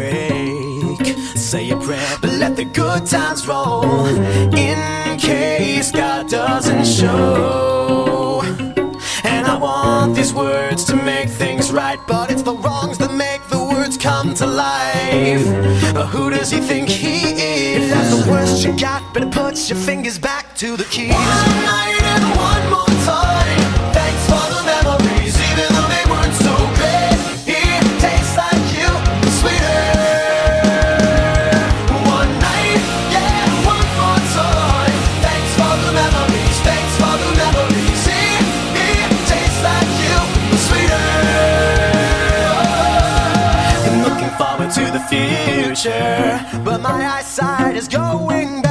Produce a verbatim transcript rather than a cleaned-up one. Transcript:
break. Say a prayer, but let the good times roll, in case God doesn't show. And I want these words to make things right, but it's the wrongs that make the words come to life. Who does he think he is? If that's the worst you got, better put your fingers back to the keys. One night and one more time. Thanks for the memories, even though they weren't so great. It tastes like you, sweeter. One night, yeah, one more time. Thanks for the memories, thanks for the memories. It, it tastes like you, sweeter. I'm looking forward to the future, but my eyesight is going back.